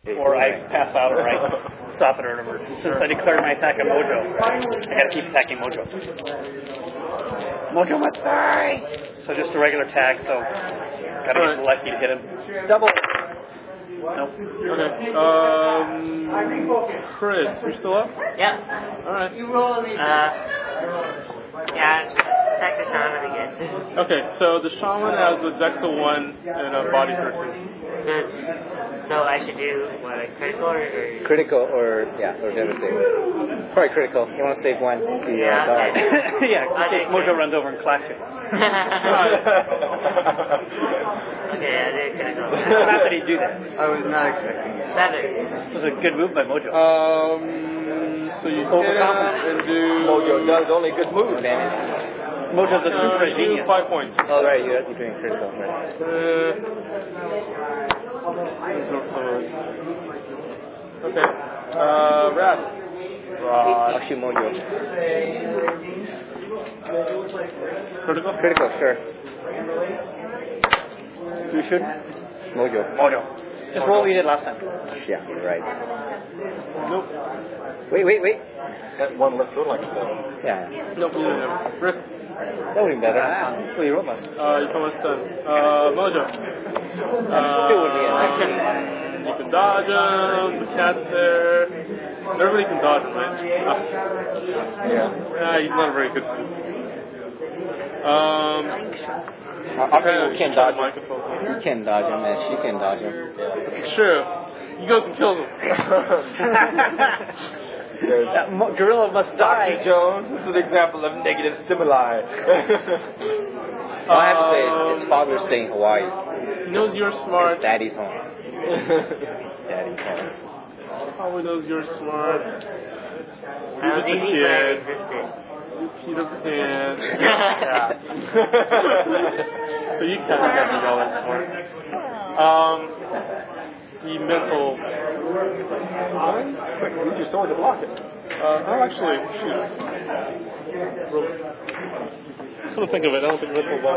or I pass out, or I stop it, or whatever. Since I declared my attack on Mojo, I gotta keep attacking Mojo. Mojo must die! So just a regular tag, so gotta get lucky to hit him. Double! Nope. Okay. Chris, you still up? Yeah. Alright. Yeah, attack the shaman again. Okay, so the shaman has a dex of 1 and a body 13. So I should do what, a critical or critical or never save. Probably critical. You want to save one. Yeah. Yeah, okay. Mojo runs over and claps you. Okay, I did critical. How did he do that? I was not expecting it. 7. It was a good move by Mojo. So you hit and do... Mojo does only good moves, damn it. Mojo's a super do genius. 5 points. Oh, right, you're doing critical. Right. Okay. Rad. I'll shoot Mojo. Critical? Critical, sure. You should? Mojo. Just roll what you did last time. Yeah, you're right. Nope. Wait. That one looks like a 7. Yeah. Nope. Rick. That would be better. So you rolled last time. You come done. Mojo. Still would be an action. You can dodge him. The cat's there. Everybody can dodge him, right? Yeah. He's not a very good food. You can dodge mind him. control. You can dodge him, and she can dodge him. Sure. You go and kill him. Gorilla must die. Dr. Jones, this is an example of negative stimuli. All I have to say is it's Father's Day in Hawaii. He knows you're smart. It's Daddy's home. Daddy's home. Probably knows you're smart. I You're was just a eating kid. when I resisted. Peter Pan. So you kind of got me going for it. The mental. Quick, use your sword to block it. Actually, shoot. Come to think of it, I don't think mental block.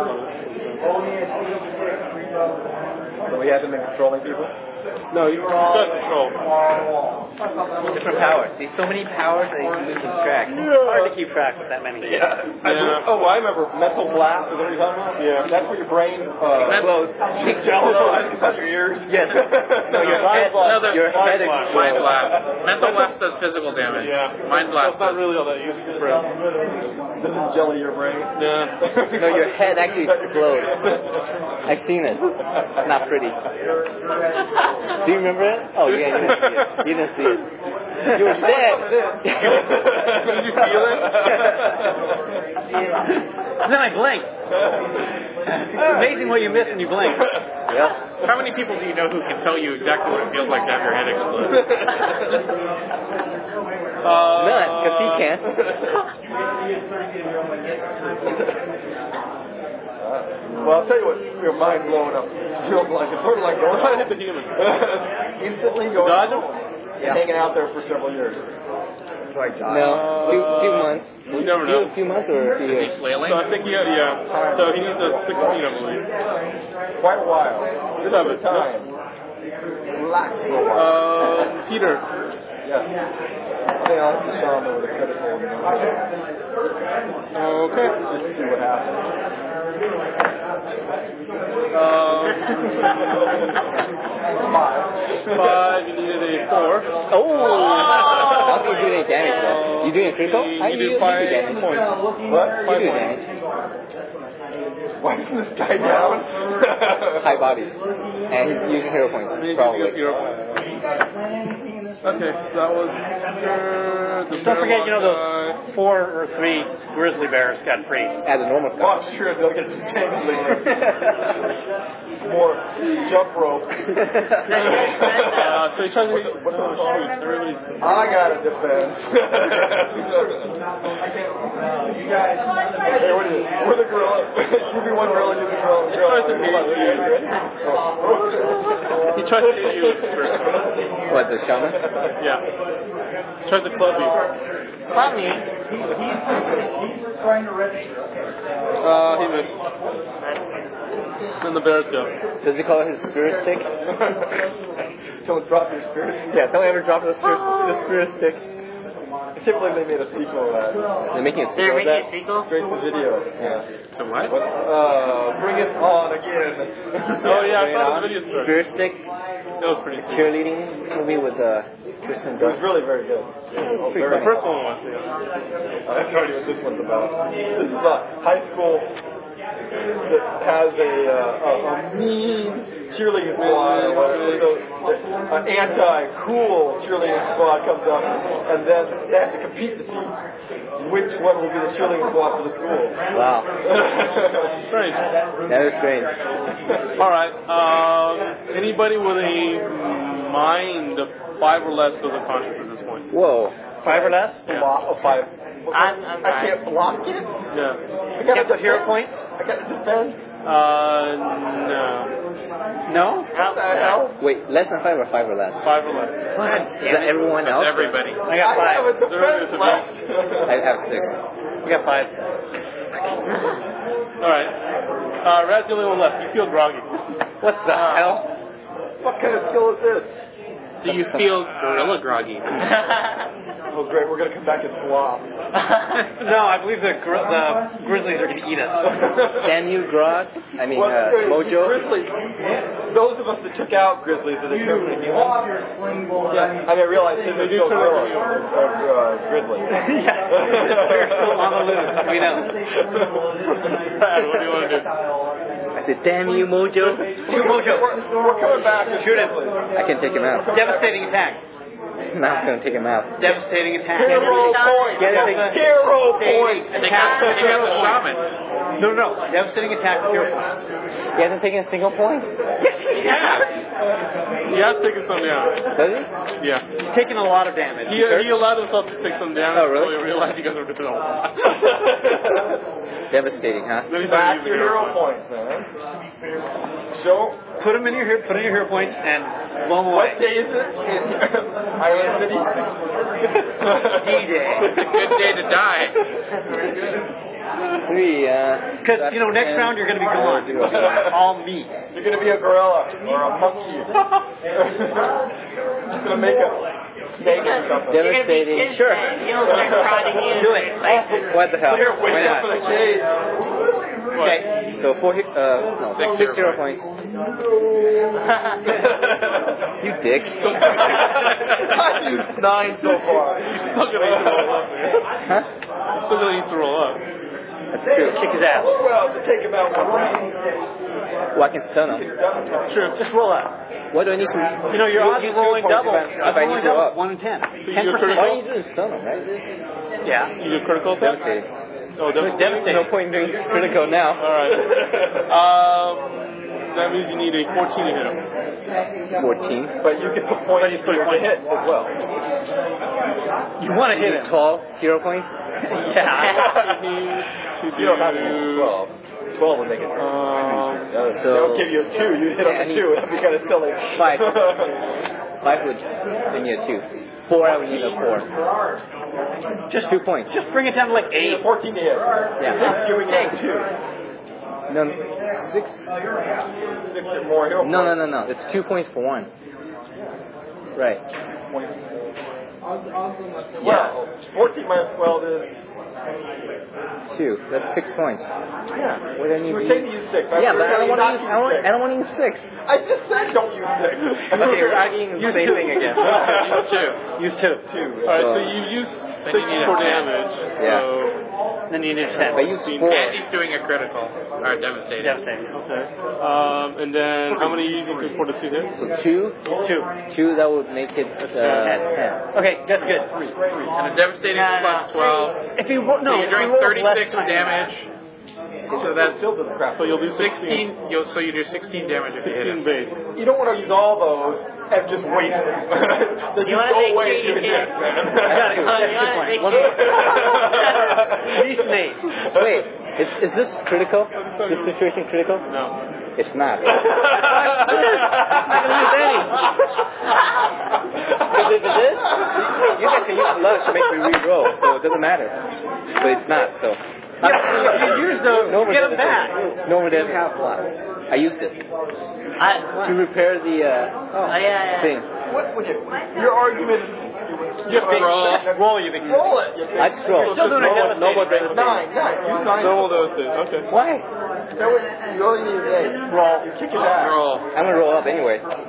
So he hasn't been controlling people? No, he's got control. Different powers. See, so many powers that you lose track. Hard to keep track with that many. Yeah. I remember mental blast. Is that what you're talking about? Yeah. That's where your brain Well, touch your ears. yes. No, your head. Your head explodes. Mind blast. Mental blast does physical damage. Yeah. Mind blast That's not does. really all that useful for him. Doesn't jelly your brain. Yeah. No, your head actually explodes. I've seen it. It's not pretty. Do you remember it? Oh, yeah, you didn't see it. You were dead. Did you feel it? Then I blinked. It's amazing what you miss when you blink. Yep. How many people do you know who can tell you exactly what it feels like to have your head explode? None, because he can't. Well, I'll tell you what, your mind blowing up. Feels like it's sort of like going Trying to hit the human. instantly going Dodge him? and hanging out there for several years. No, few months. You never know. Few months or a few years. Flailing? So I think So he needs a 16, I believe. Quite a while. This Seven. is the time. Relax for a while. Peter. Yes. I think I'll have to show him with a critical. Okay. Just to see what happens. Five, you needed a 4. Oh! How can you do any damage though? You doing a critical? How You you do 5 damage? points. What? You do damage. Why is this guy down? High body. And he's using hero points, probably. Okay, so that was the Don't forget, those 4 or 3 grizzly bears got free. As a normal Oh, star. sure, they'll get some tanks later. More jump rope. So he tries to hit What's on the shoots. Everybody's. I got a defense. You guys. Hey, what is it? We're the gorilla. You be one gorilla, you be the gorilla. He tries to hit you. He tries to hit you first. What, the shaman? Yeah. He tries to club you. Club me. He's trying to register. He missed. Then the bear tail. Does he call it his spirit stick? Someone dropped your spirit. Yeah, don't ever drop the spirit stick. I can't believe they made a sequel of that. They're making a They're sequel of making that? a sequel? Straight to video. Yeah. So what? Bring it on again. Oh yeah, I saw the video story. Spirit stick, That was pretty cool. cheerleading movie with Kirsten It was Dunst. really very good. The first one was, yeah. I have no idea what this one's about. This is a high school that has a mean cheerleading squad or whatever. So an anti-cool cheerleading squad comes up, and then they have to compete to see which one will be the cheerleading squad for the school. Wow. Strange. That is strange. All right. Anybody with a mind of 5 or less doesn't contribute at this point. Whoa. 5 or less? Block of 5. I'm I can't block it? Yeah. I gotta Get the hero points? I gotta defend? No. No? What the hell? Wait, less than 5 or 5 or less? 5 or less. What? Is that everyone else? Everybody. I got I have a 5. defense left. I have 6. We got 5. All right. Rad's the only one left. You feel groggy. What the hell? What kind of skill is this? Do you feel gorilla groggy? Oh great, we're gonna come back and swap. No, I believe the Grizzlies are going to eat us. Can you grog? I mean, Well, Mojo? Grizzlies. Those of us that took out Grizzlies, are they turning human? Yeah, I mean, I realize they do still turn gorillas into or Grizzlies. Yeah. We're still on the loose. We know. Brad, what do you want to do? I said, damn you, Mojo. We're coming back and Shoot him. I can take him out. Devastating attack. Now I'm going to take him out. Devastating attack. Hero point! Get it? Hero point! They got the shaman. No. Devastating attack with hero point. He hasn't taken a single point? He has taken some damage. Does he? Yeah. He's taking a lot of damage. He allowed himself to take some damage Oh, really? until he realized he got rid of it all. Devastating, huh? Then he Back started your using hero it. points, man. So, Put him in your hero points and blow him away. what day is it in Island City? D-Day. It's a good day to die. 3, Because, next round you're going to be gone. All meat. You're gonna be a gorilla or a monkey. Just gonna make a steak or something. Devastating. Sure. He'll start prodding you. Do it. What the hell? Here, wait Why up for not? the cage. Okay, so 6 hero points. You dick. I used 9 so far. Still gonna eat the roll up, man. Huh? Still gonna eat the roll up. That's true. Kick his ass. Well, to take him out one round. Well, I can stun him. It's true. Just roll up. What do I need to... Your odds use of rolling hero points double. if I need to go up? 1 in 10. you're 10%. All you do is stun him, right? Yeah. You do critical attack? Devastating. Oh, devastating. No point in doing critical now. Alright. That means you need a 14 to hit him. 14. But you can put points for your hit as well. You want to hit him. Tall hero points? Yeah. You don't have to use 12. 12 will make it. They'll give you a 2. You hit on the 2. That'd be kind of silly. 5. 5 would give me a 2. 4, I would need a 4. Just 2 points. Just bring it down to like 8. 14 to hit. Yeah. Giving you a 2. No, 6. 6 or more hero points. No. It's 2 points for 1. Right. Well, 14 minus 12 is... 2. That's 6 points. Yeah. What do I need You were to saying to use? use 6. Yeah, but I don't want to use. six. I don't want to use 6. I just said don't use 6. Okay, you're arguing the same thing again. Use 2. Alright, so you use 6 for damage. Yeah. So Then you need If I 10. use 4. Andy's doing a critical. Or devastating. Devastating. okay. And then how many are you using for the 2 hits? So 2. 2, that would make it 10. Okay, that's good. And a devastating is plus 12. If you So you're doing 36 damage. So that's Still to the crap. So you'll do 16. So you do 16 damage if you hit 16 him. base. You don't want to use all those and just waste them. Then You just wanna go make away sure and you do hit. this, man. These names. Wait, is this critical? This situation critical? No. It's not. I'm not going to use any. Because if it is, you guys can use luck to make me re-roll, so it doesn't matter. But it's not, so. You used them. Norma Get did them the back. same. Norma did half a lot. I used it to repair the thing. What would you? Your argument is. You have to Roll, you big. Roll it. I scroll. Still doing it. Normal does the same. Nine. You nine. Normal does it. Okay. Why? You only need an 8. Roll. You kick it back. Roll. I'm gonna roll up anyway. What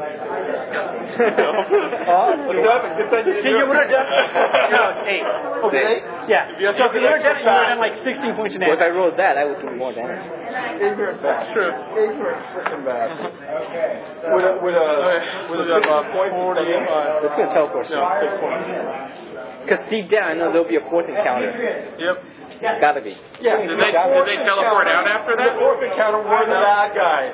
happened? Good thing you See, you would have done. No, 8. Okay. Yeah. If you have So if you would have done it, you would have done like 16 points in Well, if I damage. rolled that, I would do more damage. Ignorant back. True. Ignorant freaking back. With a point 45. It's gonna teleport soon. No, 6 points. Because deep down, I know there'll be a port encounter. Yep. It's gotta be. Yeah. Did they teleport out after The that? fourth encounter, we're the bad guys.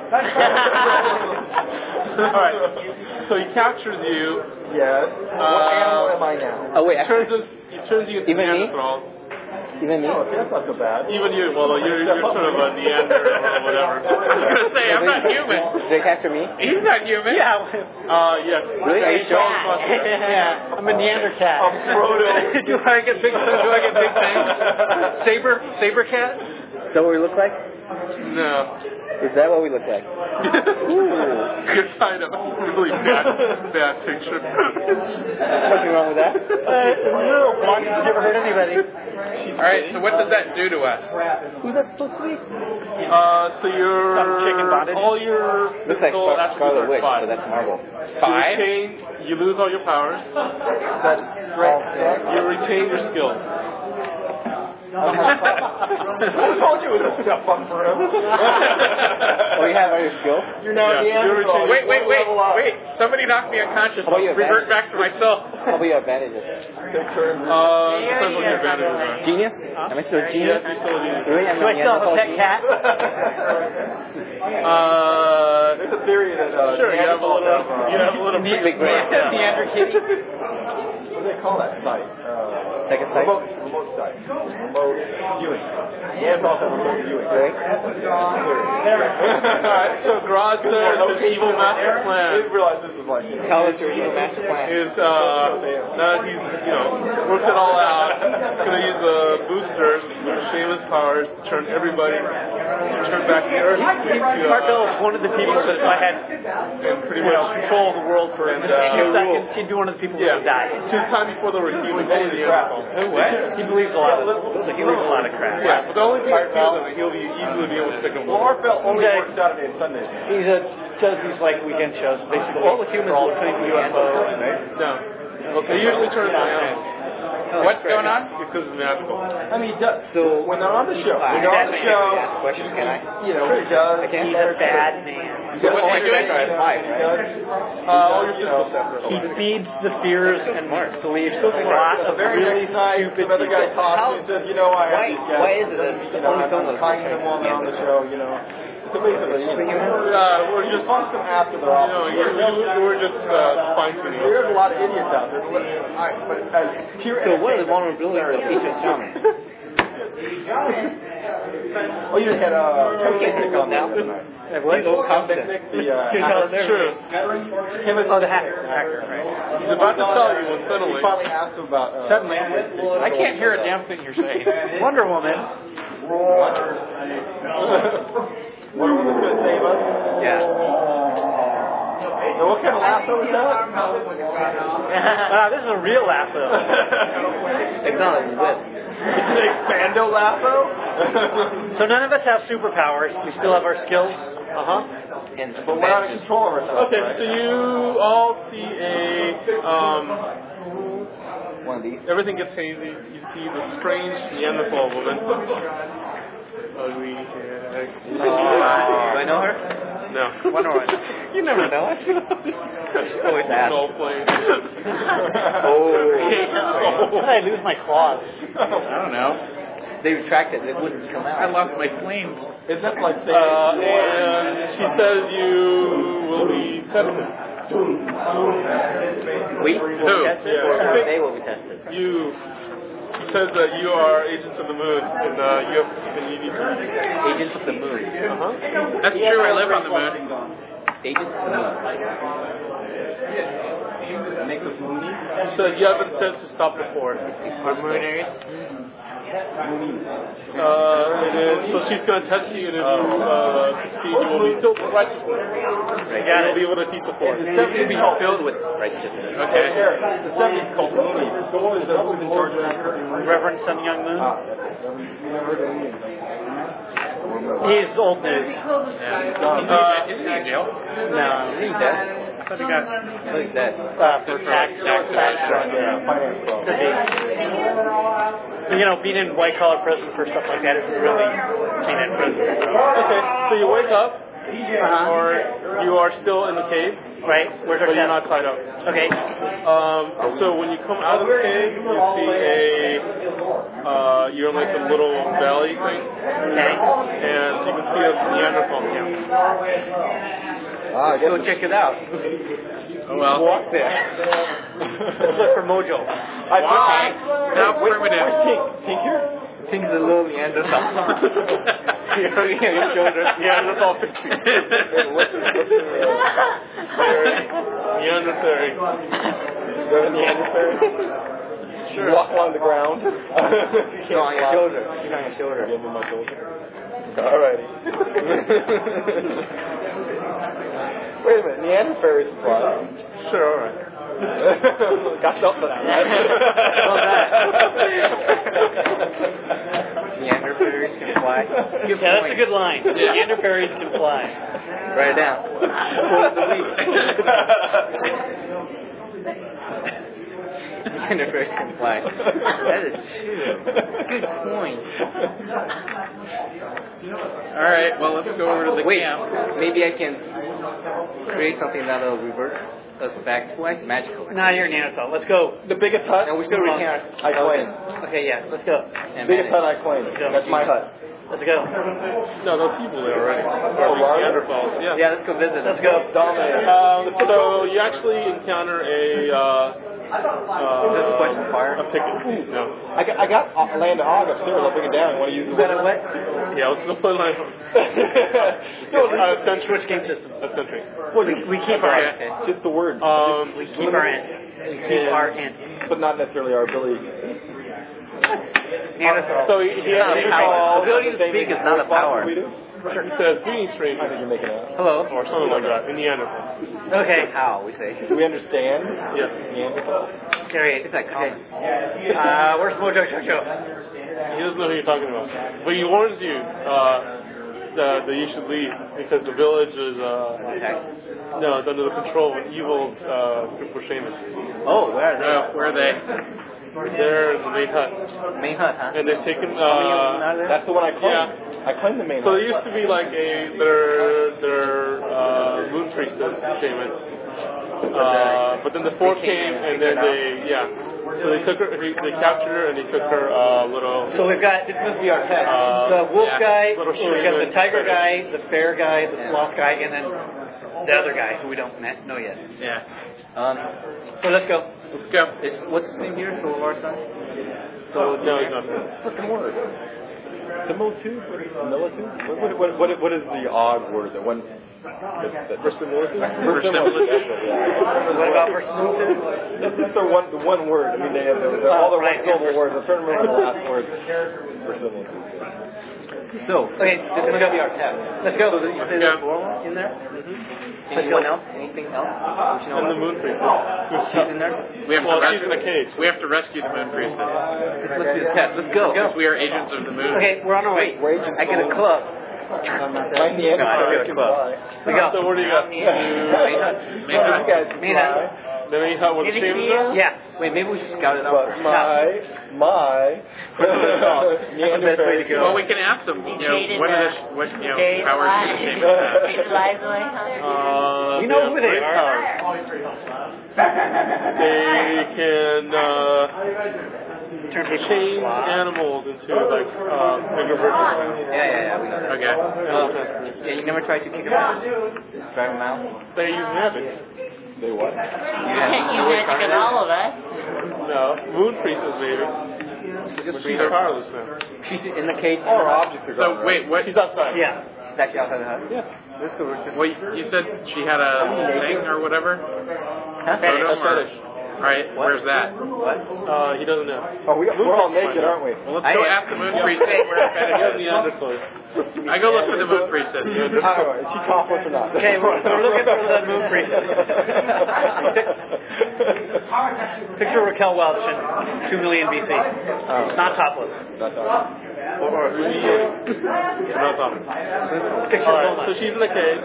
Alright. So he captures you. Yes. What animal am I now? Oh wait, He turns you into Even me? Neanderthal. even me? Oh, that's not so bad. Even you, well, you're sort of a Neander or whatever. I was gonna say I'm not human. Did they capture me? He's not human. Yeah. Yes. Really? Are you sure? Yeah. I'm a Neanderthal. I'm Frodo. Do I get big things? Saber cat? Is that what we look like? No. Is that what we look like? You're kind of a really bad picture. Nothing wrong with that. No. Long as you ever hurt anybody. All right. So what does that do to us? Who's that supposed to be? So you're Some chicken bondage. all your Looks like physical attributes Scarlet are Witch, 5. but that's Marvel. 5? You lose all your powers. That's strength. You retain your skills. I told you it was a step up for him. Oh, you have all your skills? You're now Yeah, you're Neanderthal. Wait. Level up. Somebody knocked me unconscious. How about your Revert advantage? back to myself. How about your advantages? Take turns. Depends what your advantages are. Genius? Am I still a Yes, genius? you're still a genius. Really? I'm Do I still have a pet cat? There's a theory that Sure, you have a little Big brain. Neander kitty. what do they call that site? Second sight? Remote site. Remote viewing. Neanderthals have remote viewing. Right? Alright, so Grodd says his evil master I plan didn't realize this was like. Tell us your evil master plan. is, now that he's, worked it all out, he's going to use the boosters, famous powers, to turn everybody, turn back the Earth. Cartel is one of the people that if I had And pretty much control of the world for And, a few rule. seconds, he'd be one of the people Yeah. that would die. Just time before they were human, only the Neanderthal. He believes a lot of crap. Yeah, but the only thing is that he'll be easily be able to stick him. Chlorophyll only He's a- works Saturday and Sunday. He does these like weekend shows, basically. All the humans all look the pretty UFOs. No. They usually turn into animals. What's going on? Because it's magical. I mean, he does. So, When they're on the show, I when they're on the can't show, ask questions, can I? he does. I can't. He's a bad man. He does What all are you doing? the Five, he right? does. All your physical stuff. He feeds the fears and beliefs of a lot of The very really next night, stupid the other guy people. talks and says, I have these guys. Why is it that only I'm some of those kind to them while they're on the show, So basically, We're just, talk to them after they're off. we're just fine-tuning. There's a lot of idiots out there. But pure So what are the vulnerabilities of each shaman? Oh, you had Kevin Mitnick on now tonight. What? Kevin Mitnick, That's true. Oh, the hacker, right. He's about to tell you when He suddenly. finally asked him about. Suddenly, I can't hear a damn thing you're saying. Wonder Woman. Wonder Woman's going to save us? Yeah. Now, what kind of lasso is that? Wow, this is a real lasso. It's not a whip. Expando lasso? So none of us have superpowers. We still have our skills. And But we're out of control of ourselves. Okay, so you all see one of these. everything gets hazy. You see the strange Neanderthal woman. Ugly hair. Do I know her? No. Wonder Woman. You never know it. Always ask. No plane. How did I lose my claws? I don't know. They retracted. It wouldn't come out. I lost my flames. Isn't that like And she says you will be tested. We? Who? Tested? Yeah. Or they will be tested? You says that you are agents of the moon, and you need to. Agents of the moon. That's true. I live on the moon. Agents of the moon. She said you haven't sent to stop the port. We're mooners. So she's going to test you, and if you succeed, you will be filled with righteousness. You'll be able to teach the force. The 70 will be filled with righteousness. Okay. The 70 is called Mooney. Who's in charge of that? Reverend Sun Young Moon. He's old news. Is he in jail? No, He's dead. I thought he got... He's dead. for tax. Could be. You know, being in white collar prison for stuff like that isn't really being in prison. Okay, so you wake up, Uh-huh. or you are still in the cave, Right? Where's our but you're test? not tied up. Okay. So when you come out of the cave, you see you're in like a little valley thing, Okay. and you can see a Neanderthal camp. Go check it out. Oh, well. Walk there. Let's look for Mojo. Why? How primitive. Tink here? Things a little Neanderthal. Your shoulder. Neanderthal picture. Neanderthal. Go to Neanderthal. Sure. Walk along the ground. No, on your shoulder. She's on your shoulder. Give me my shoulder. Alrighty. Wait a minute, Neanderthal is fly. Sure, alright. Got something for that, right? Neanderthals can fly. Yeah, that's a good line. Neanderthals can fly. Write it down. Quote of the week. Neanderthals can fly. That is true. Good point. All right, well, let's go over to the Wait, camp. maybe I can create something that'll reverse us back twice magically. Nah, you're a Neanderthal. Let's go. The biggest hut? No, we still retain our I claim. Okay, yeah, let's go. and Biggest hut manage. I claim. That's my hut. Let's go. No, those people there already. Neanderthals, yeah. Yeah, let's go visit them. Let's go. Dominate. So you actually encounter a question fire? a picket. No. I got land of hog upstairs. I'll bring it down. You want to use the Got a what? Yeah, let's go play line. Sentry. Switch game system. A sentry. We keep our int. Okay. Just the words. We keep our int. We keep our int. But not necessarily our ability. Neanderthal. So he has a Power. Ability to speak is not a power. We do? He says greeting I stranger, think you're making it up. Hello. or something like that, in Neanderthal. Okay. How we say? Do we understand? Yes. Neanderthal? Carry it. It's like common. Where's Mojo Jojo? He doesn't know who you're talking about. But he warns you that you should leave because the village is no, it's under the control of an evil group of shamans. Oh, where are they? Where are they? They're in the main hut. Main hut, huh? And they've taken That's the one I claim. Yeah. I claim the main so hut. there used to be like their moon priestess shaman. But then the four came and then so they took her, they captured her and they took her little. So we've got This must be our test. the wolf guy, little we've got the shaman. tiger guy, the bear guy, the sloth guy, and then the other guy who we don't know yet. Yeah. So let's go. Let's go. What's his name here? Solarson? So no, he's not. Fucking word. Similitude? Similitude? What is the odd word? The one. Verisimilitude? Verisimilitude. What about verisimilitude? It's just the one word. I mean, they have all the right, one syllable words. I'm trying to remember the last word. Verisimilitude. So, Okay, this is going to be our test. let's go. So, you say there's more in there? Anyone else? Anything else? We should know And the about? moon priestess. She's in there? We have Well, to she's in a cage. We have to rescue the moon priestess. Let's do the test. Let's go. Because we are agents of the moon. Okay, we're on our way. I get a club. Like the end No, I don't get a club. We go. So where do you go? Main hut. Mina. The main hut where the shamans are? Yeah. Wait, maybe we should scout it out But first. my That's the best way to go. Well, we can ask them. You know, what powers do the shamans have? You know who they great are. powers. They can Turn people change sloth. animals into like bigger versions. Yeah, we know that. Okay. Yeah, you never tried to kick them out? Drive them out? They use habits. They what? You Look at all of us. No, moon priestess maybe. But she's powerless now. She's in the cage. All our objects are So gone, wait, what? She's outside. Yeah. She's actually outside the hut? Yeah. Let's go. We're just... Well, you said she had a thing or whatever. Huh? Totem or- fetish. Alright, where's that? He doesn't know. Oh, we're all naked, aren't we? Well, let's go ask the moon priestess where her fetish is. The underclothes. I go look for the moon priestess. Alright, is she topless or not? Okay, we're looking for the moon priestess. Picture Raquel Welch in 2 million BC. Not topless. Not topless. Or who he is. No problem. Picture Alright, Wilma. so she's in the cave.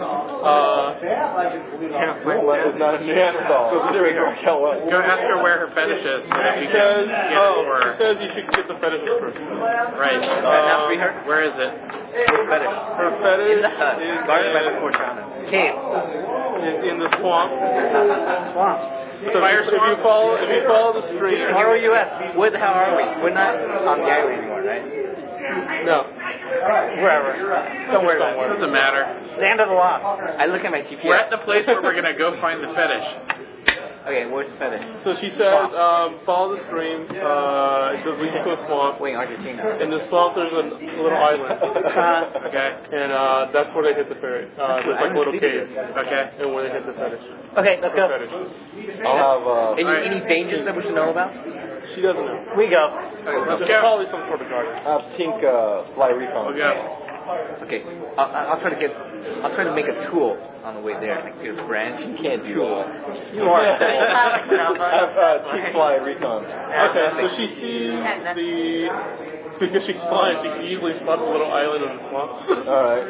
Wilma is not a Neanderthal. Considering Raquel Welch. Go ask her where her fetish is so that you She can says, get it for her. she says you should get the fetish first. Right. Where is it? Fetish. Her fetish In the hut, is guarded by the Cortana. Cave. in the swamp. Swamp. So if you follow the stream, ROUS. Where the hell are we? We're not on the island anymore, right? no. Wherever. Don't worry about it. Doesn't matter. Land of the Lost. I look at my GPS. We're at the place where we're gonna go find the fetish. Okay, where's the fetish? So she says, follow the stream. It goes leads to a swamp. Wait, Argentina. In the swamp, there's a little island. Okay. And that's where they hit the fetish. There's like a little cave. Okay. And where they hit the fetish. Okay, let's go. Fetish. I'll have, Any dangers that we should know about? She doesn't know. We go. There's probably some sort of garden. I'll have Tink fly recon. We'll go. Okay, I'll try to make a tool on the way there, like get a branch. You can't do tool. You are. Have Tink fly recon. Okay, so she sees because she's flying, she can easily spot the little island in the swamp. Alright.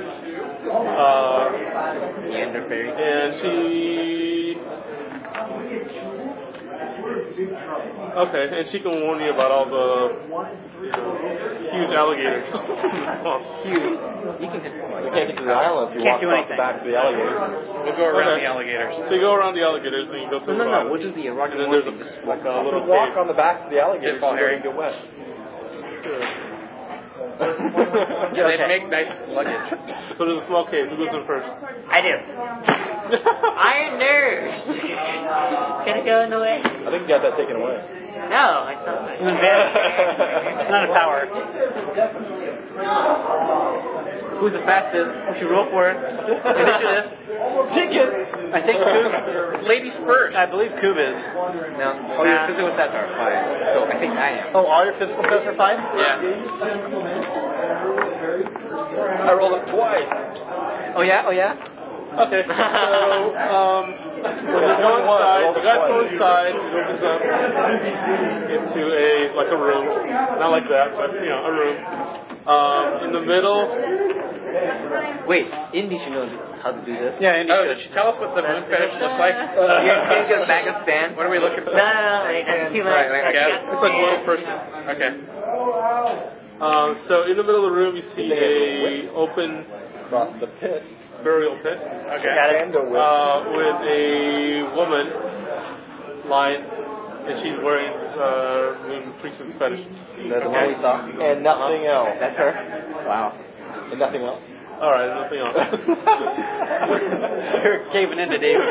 Neander fairy. And she... Okay, and she can warn you about all the huge alligators. Huge. You can You can't get to the island if you Can't walk do off the anything. back of the alligator. We'll go around Okay. the alligators. So you go around the alligators and you go through the No, bottom. we'll just be a rocket And then launch there's and just like a little You walk cave. on the back of the alligator Pitfall, so you Harry. don't get wet. Yeah, they make nice luggage. So there's a small cave. Who goes in first? I do. Iron nerve. Can it go in the way? I think you got that taken away. No, I thought it. It's not a power. Who's the fastest? We should roll for it. Initiative. Ticket. I think Koob. Ladies first. I believe Koob is. No. Oh, your physical stats are 5. So I think I am. Oh, all your physical tests are 5? Yeah. I rolled it twice. Oh yeah. Okay, so, the guy's on the side, he opens up into a room. Not like that, but, a room. In the middle, Wait, Indy should know how to do this. Yeah, and Oh, did she tell us what the moon fetish looks like? Can you get a bag of stand? What are we looking for? No, wait, that's too much. Right, Yeah, it's like one person. Okay. so in the middle of the room, you see a open Across the pit. burial pit Okay. with a woman lying, and she's wearing moon priestess fetish. That's the one we saw. And nothing else. That's her? Wow. And nothing else. All right, nothing else. You're caving into David.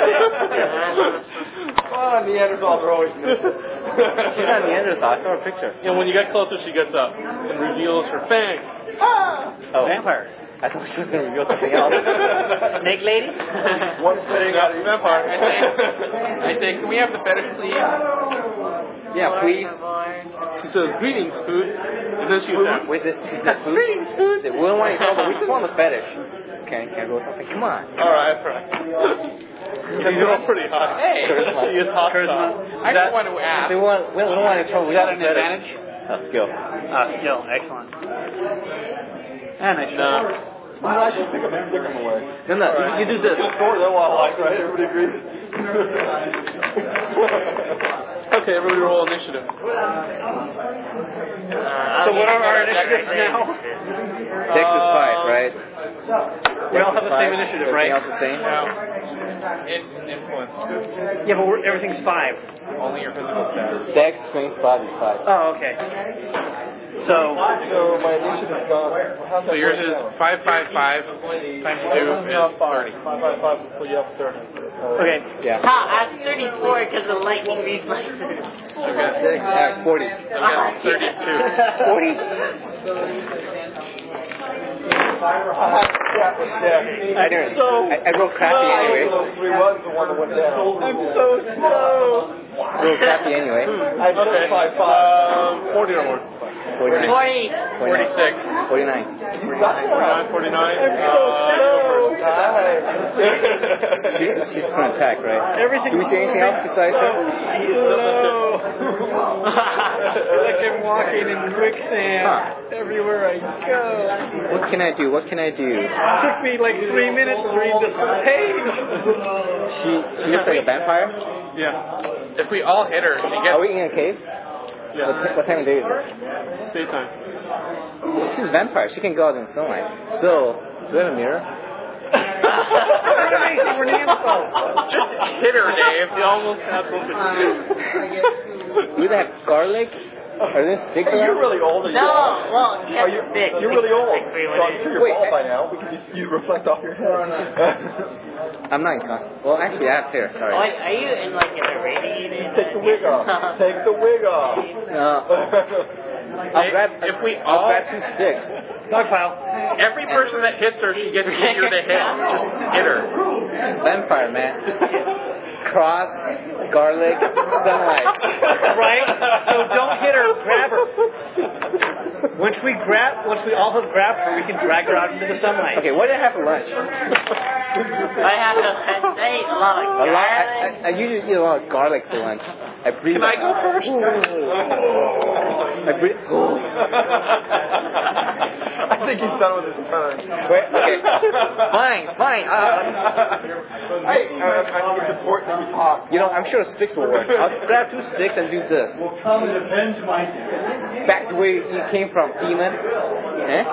Oh, Neanderthals are always good. She's not Neanderthal. I saw a picture. And when you get closer, she gets up and reveals her fangs. Oh. Vampire. I thought she was going to reveal something else. Snake lady? One thing out of each Vampire. I say, can we have the fetish, please? Yeah, please. She says, "Greetings, food," and then she's out. Wait, she's not food? Greetings, food. We don't want any trouble. We just want the fetish. Can I go with something? Come on. All right, You're all pretty hot. Hey. She is hot. I just want to ask. We don't want any trouble. We got an advantage? Skill. Skill. Excellent. And I should. I should stick them away. No, you do this. Score though, I like, right? Everybody agrees. Okay, everybody roll initiative. So what are our initiatives now? Dex is 5, right? We all have the same initiative, right? Everything else the same? Influence. Yeah, but everything's 5. Only your physical stats. Dex, strength, 5 is 5. Oh, okay. So my initiative's gone. How's So that yours working is out? 555 times 2 is 30. 555, so you have 30. okay. Yeah. Ha, I'm 34 because of lightning reflexes. Yeah, 40. I've got 32. 40? I wrote crappy anyway. He was the one that went down. I'm so slow. A little crappy anyway. I still Okay. 5'5". 40 or more. 49. 40. 46. 49. 49. She's gonna attack, right? Everything. Do we see anything else besides her? Like I'm walking in quicksand everywhere I go. What can I do? What can I do? It took me like 3 minutes to read this whole page. She looks like a vampire. Yeah. If we all hit her, she Are gets. we in a cave? Yeah. What time of day is it? Daytime. She's a vampire. She can go out in the sunlight. So, do we have a mirror? We're Neanderthals. Just hit her, Dave. You almost had something. Do they have garlic? Are there sticks Hey, you're around? really old. No, well, you Are have you, to stick. you're really old. Like 3 So I'm sure you're Wait, bald by now. We can just you reflect off your head. I'm not in costume. Well, actually, I have hair. Oh, Sorry. are you in like in a radiated? Take the wig off. Take the wig off. I'll grab. If we I'll all, grab 2 sticks. Dogpile. every person that hits her, she gets easier to hit. Just hit her. Vampire, man. Cross, garlic, sunlight. Right? So don't hit her, grab her. Once we all have grabbed her, we can drag her out into the sunlight. Okay, what did I have for lunch? I have to eat a lot of A lot. garlic. I usually eat a lot of garlic for lunch. I breathe. Can I go first? I breathe. I think he's done with his turn. Wait, okay. Fine. Hey, I think it's important that you talk. You know, I'm sure sticks will work. I'll grab 2 sticks and do this. Back to where you came from, demon. Eh?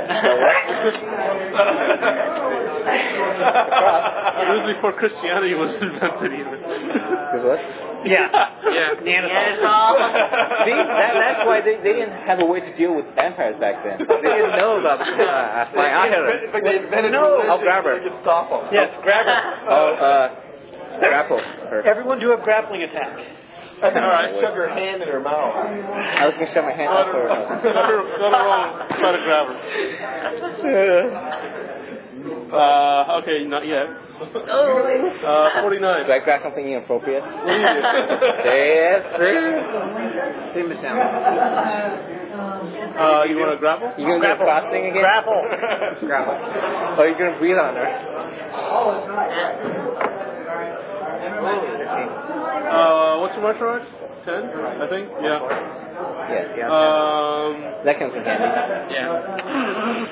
It was before Christianity was invented even. Because what? Yeah. Yeah. Neanderthal. See, that's why they didn't have a way to deal with vampires back then. They didn't know about it. Fine, I'll hit her. But they invented I'll grab her. They could stop them. Yes, grab her. I'll grapple her. Everyone do a grappling attack. All right, shove your hand in her mouth. I was going to shove my hand up her. Let her roll. Try to grab her. Okay, not yet. 49. Do I grab something inappropriate? What do you do? Yes, sir. You want to grapple? You going to do a cross thing again? Grapple. Grapple. Oh, you're going to breathe on her. What's your martial arts? 10, I think? Yeah. Yeah. That comes in handy. Yeah.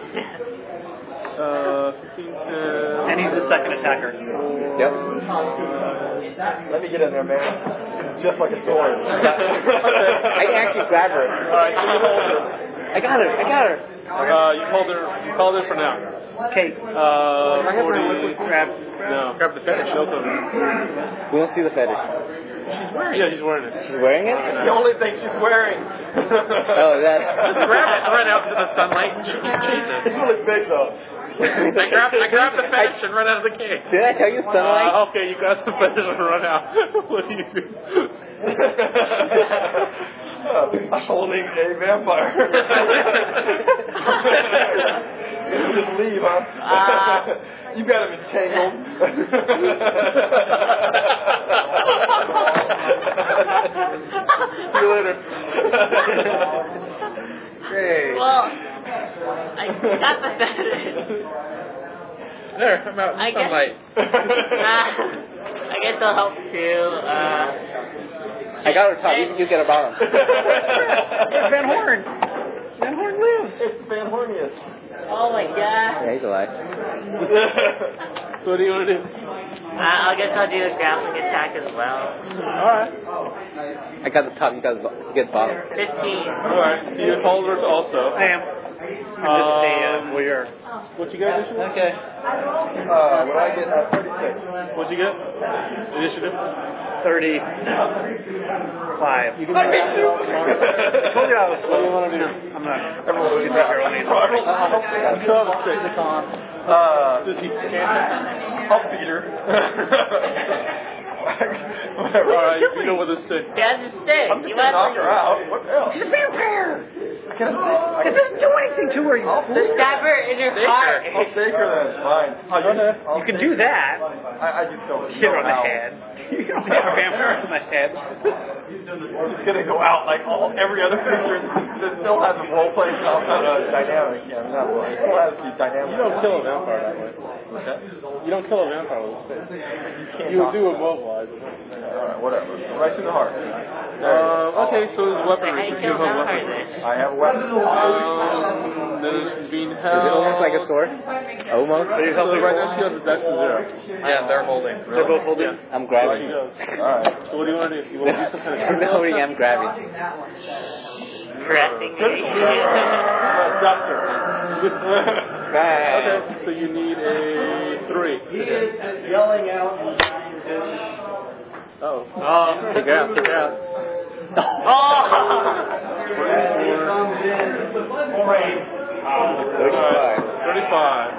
15, 10. And he's the second attacker. Yep. Let me get in there, man. It's just like a sword. I can actually grab her. Alright, so you hold her. I got her. You hold her for now. Okay. 40. Grab. No. Grab the fetish. Both of them. We won't see the fetish. Yeah, he's wearing it. She's wearing it? The only thing she's wearing. Oh, that. Just grab it, run out into the sunlight, and she can chase it. It's really big, though. I grab the fetish and run out of the cave. Did I tell you sunlight? Okay, you grab the fetish and run out. What do you do? I'm holding a vampire. Just leave, huh? You got him entangled. See you later. Hey. Well, I got the fetish. There, I'm out in I the guess- sunlight. I guess I'll help too. I got her top. You get her bottom. It's Van Horn. Van Horn lives. It's Van Hornius. Oh my god. Yeah, he's alive. So what do you want to do? I guess I'll do a grappling attack as well. Alright. I got the top. You get the bottom. 15. Alright, so you hold her also. I am. Just a warrior. What you got, Initiative? Okay. What I get? 36. What'd you get? Initiative? 35. I beat you. I told you I was What do you want to do? I'm not. Everyone You can make your own answer. Does he I'll beat her. Whatever. Alright, you beat him with a stick. He has a stick. I'm just You gonna knock want her out. What the hell? She's a vampire. It doesn't do anything to her. to stab her in her heart. I'll take her then. Fine. You can do that. I just don't Hit her on the know how. head. You can have a vampire in my head. He's gonna go out like every other creature that still has a role playing dynamic. Yeah, not role. It still has the dynamic. You don't kill a vampire that way. What's that? You don't kill a vampire with a stick. You do immobilize. Alright, whatever. Right through the heart. Okay, so there's weaponry. How you kill a vampire then? I have a weapon. There's being Is held. it almost like a sword? Almost. So right now she has a dex of 0. Yeah, they're holding. They're both holding. I'm She grabbing. does. Alright. So what do you want to do? You want to do some kind of I'm not holding, I'm grabbing. Pressing me. Duster. Okay, so you need a 3. Yelling out. Oh. Take it out, take it out. Alright, 35.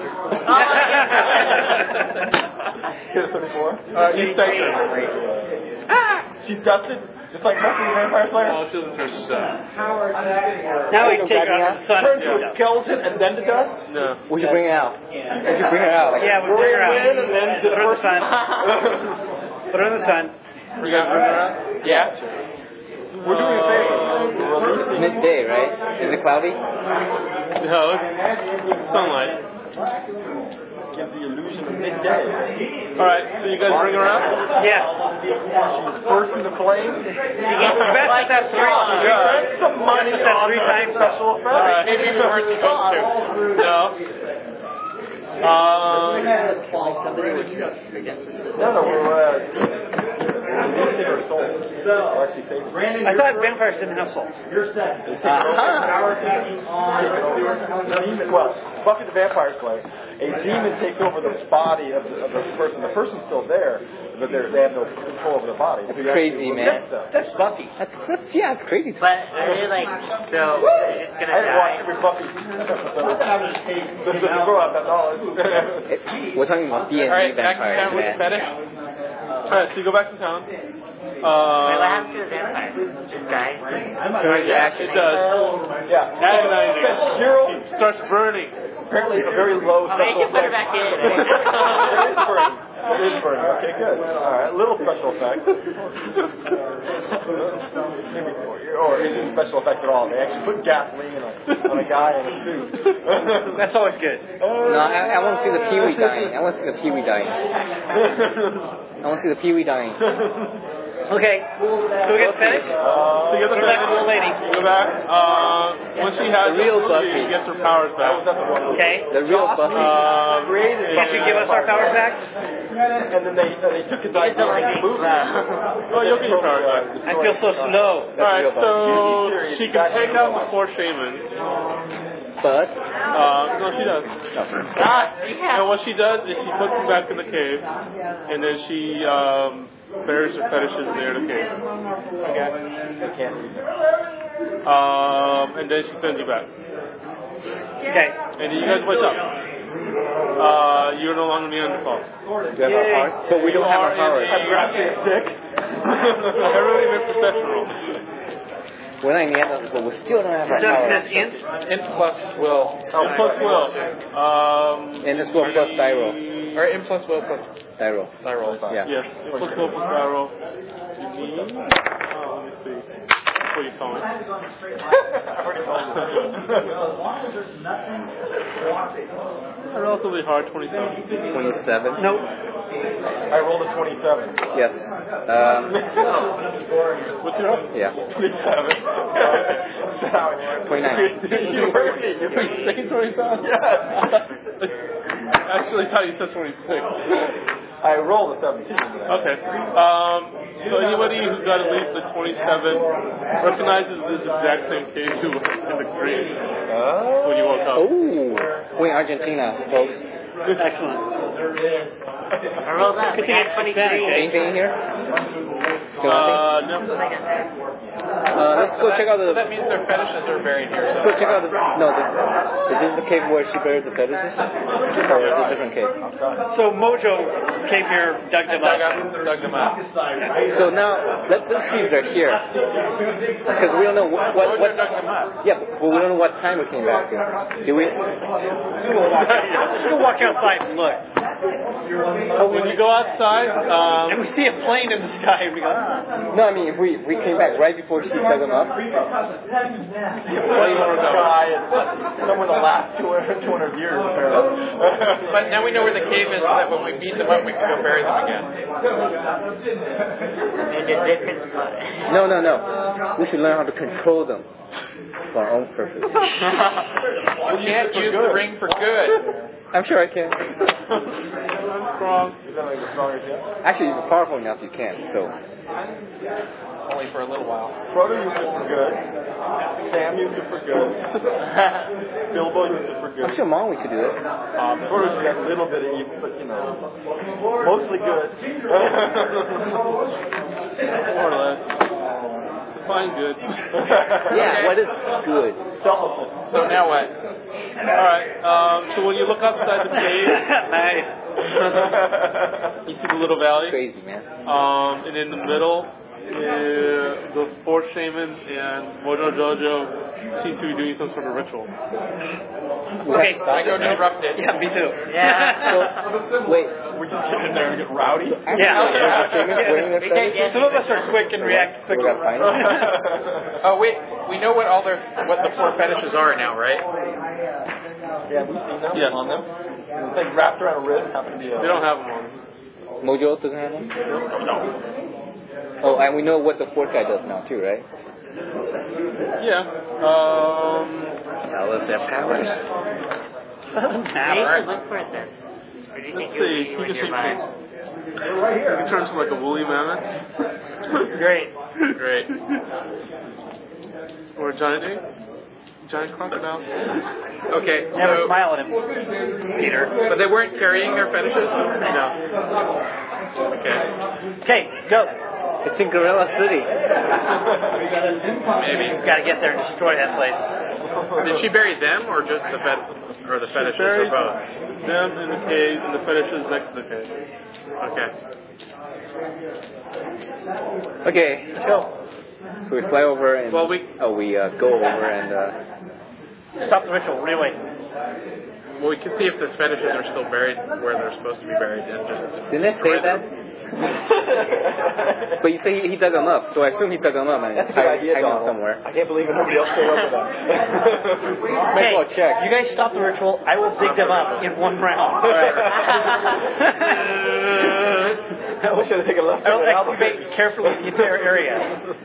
Get a 34. You stay there. She's dusted. Just like most of the Vampire Slayer. Oh, she doesn't turn to dust. Now we take her out. Sun. Turn to a skeleton and then to dust. No. We should bring it out. We should bring it out. Like, Yeah, we'll bring her out. In and then to Put her in the sun. Put her in the sun. You guys bring her out? Yeah. We're doing a thing. it's midday, right? Is it cloudy? No, it's sunlight. Gives the illusion of midday. Alright, so you guys bring her out? Yeah. First in the flames. You get the best at that three. Spend some money That's on 3 times special effects. Alright. Maybe for her to go to. No. No, we're releasing her soul. Or actually saving her. I thought vampires didn't have souls. Well, Buffy the Vampire Slayer, a demon takes over the body of the person. The person's still there, but they have no control over the body. That's So you crazy, actually man. remix them. That's Buffy. That's yeah, it's crazy. But are they like, so it's I gonna didn't watch die? every Buffy episode. Just to grow out that knowledge. We're talking about D&D Alright, back to vampires, town with the man. fetish. Alright, so you go back to town. Wait, what happens to the vampire? Just die? Yeah, it does. Yeah. Agonizing. Zero. It starts burning. Apparently a very low I mean, you special can put her effect. back in. It is burning. It is burning. Okay, good. Alright, little special effect. Or it isn't special effect at all. They actually put gasoline on a guy in a suit. That's always good. No, I want to see the Pee-wee dying. I want to see the Pee-wee dying. I want to see the Pee-wee dying. Okay. So we get fetish. So you get the Go back to the lady. You go back. When she has The real the Buffy. she gets her powers back. Okay. The real Buffy. Can she give us our powers back? And then they took his idea and they moved it. Oh, you'll get your powers back. I feel so slow. Alright, so she can take out the 4 shaman. But No, she does. Yeah. And what she does is she puts them back in the cave, and then she buries her fetishes near the cave. They can't use it. And then she sends you back. Okay. And then you guys wake up. You're no longer Neanderthal. do you have our powers? But we don't have our powers. I'm grabbing a stick. Everybody made perception roll. We're not Neanderthals, but we still don't have our Just powers. miss int. Int plus will. And plus will. And this will plus die roll. Or int plus will plus Die roll. die roll. Yeah. Yes, plus will plus die roll. You need. Let me see. What are you calling? Relatively hard, 27. 27. Nope. I rolled a 27. Yes. What's your up? Yeah. 27. 29. You heard me. Did you say 27? Yes. Actually, thought you said 26. I rolled a 17. Okay. So anybody who got at least a 27 recognizes this exact same cave you were in the green when you woke up. Oh. We're in Argentina, folks. Excellent. I rolled up. I got 23. Anything in here? Still nothing? No. Let's go check out the. So that means their fetishes are buried here. Let's go check out the. No, is this the cave where she buried the fetishes? Or is it a different cave? So Mojo came here, dug them up. Dug them up. So now let's see if they're here, because we don't know what. Yeah, but we don't know what time we came back in. Do we? Let's go walk outside and look. When you go outside, And we see a plane in the sky, and we go, No, I mean, if we came back right before she dug them up. Well, you want to try it somewhere in the last 200 years, apparently. But now we know where the cave is, so that when we beat them up, we can go bury them again. In a different spot. No. We should learn how to control them for our own purpose. You can't use the ring for good. I'm sure I can. I'm strong. Actually, if you're powerful enough, you can. So. Only for a little while. Frodo used it for good. Sam used it for good. Bilbo used it for good. I'm sure Molly could do it. Frodo just has a little bit of evil, but mostly good. More or less. Fine, good. Yeah, what is good? Selflessness. So now what? Alright, so when you look outside the cave, nice. you see the little valley. Crazy, man. And in the middle, the four shamans and Mojo Jojo seem to be doing some sort of ritual. Okay, I go disrupt it. yeah, me too. Yeah. Wait. We just get in there and get rowdy. Yeah. Wearing their feathers? Some of us are quick and react We quickly. got fine. Oh wait, we know what what the four fetishes are now, right? Yeah, we've seen them Yes. on them. It's like wrapped around a wrist. Happen to be They don't have them on. Mojo doesn't have one? No. Oh, and we know what the fourth guy does now, too, right? Yeah. Tell us their powers. Maybe you should look for it then. Or do you think Let's you'll see. be He when just you're seems by? He turns from like a woolly mammoth. Great. Great. Or a giant crocodile. Okay, Never so smile at him, Peter. but they weren't carrying their fetishes. No. Okay, Okay, go. It's in Gorilla City. maybe. Got to get there and destroy that place. Did she bury them or just the fetishes or Buried both? them in the cave and the fetishes next to the cave. Okay. Okay. Go. So we fly over and... Well, we go over and... Stop the ritual, right away. Well, we can see if the fetishes are still buried where they're supposed to be buried, and just. Didn't it say that? But you say he dug them up, so I assume he dug them up and That's a good idea, hiding Donald. somewhere. I can't believe nobody else came up with that. Might Hey, as well check. you guys stop the ritual. I will dig them up in one round. I wish I'd taken a left. I will excavate carefully the entire area.